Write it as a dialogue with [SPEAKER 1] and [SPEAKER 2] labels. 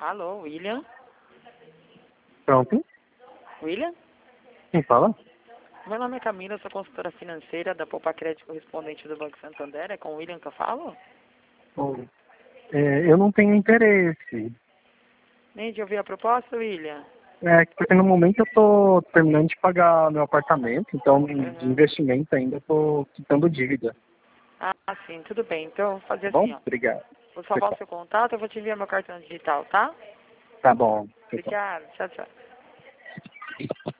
[SPEAKER 1] Alô, William?
[SPEAKER 2] Pronto.
[SPEAKER 1] William?
[SPEAKER 2] Quem fala?
[SPEAKER 1] Meu nome é Camila, sou consultora financeira da Poupa Crédito correspondente do Banco Santander. É com o William que eu falo?
[SPEAKER 2] Bom, eu não tenho interesse.
[SPEAKER 1] Nem de ouvir a proposta, William?
[SPEAKER 2] Porque no momento eu estou terminando de pagar meu apartamento, então de
[SPEAKER 1] Uhum.
[SPEAKER 2] investimento ainda estou quitando dívida.
[SPEAKER 1] Ah, sim, tudo bem. Então, eu vou fazer
[SPEAKER 2] Tá bom?
[SPEAKER 1] assim, ó.
[SPEAKER 2] Obrigado.
[SPEAKER 1] Vou salvar o seu contato, eu vou te enviar meu cartão digital, tá?
[SPEAKER 2] Tá bom. Tchau, tchau.
[SPEAKER 1] Obrigada, tchau, tchau.